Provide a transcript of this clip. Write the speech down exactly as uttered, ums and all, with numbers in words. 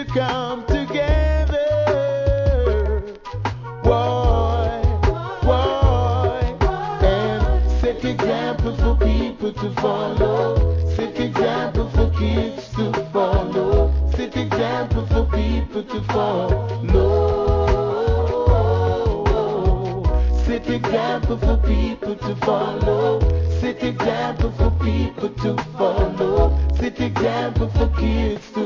come together. Boy, boy, and set example for people to follow. Set example for kids to follow. Set example for people to follow. Set example for people to follow. Set example for people to follow. Set example for kids to